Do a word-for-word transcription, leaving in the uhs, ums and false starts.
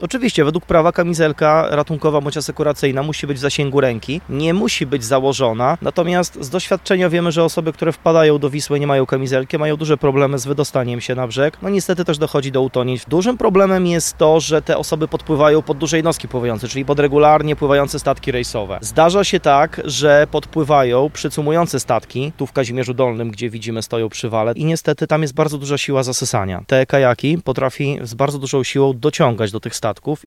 Oczywiście, według prawa kamizelka ratunkowa bądź asekuracyjna musi być w zasięgu ręki, nie musi być założona, natomiast z doświadczenia wiemy, że osoby, które wpadają do Wisły i nie mają kamizelki, mają duże problemy z wydostaniem się na brzeg. No niestety też dochodzi do utonięć. Dużym problemem jest to, że te osoby podpływają pod duże jednostki pływające, czyli pod regularnie pływające statki rejsowe. Zdarza się tak, że podpływają przycumujące statki, tu w Kazimierzu Dolnym, gdzie widzimy stoją przy wale i niestety tam jest bardzo duża siła zasysania. Te kajaki potrafi z bardzo dużą siłą dociągać do tych statków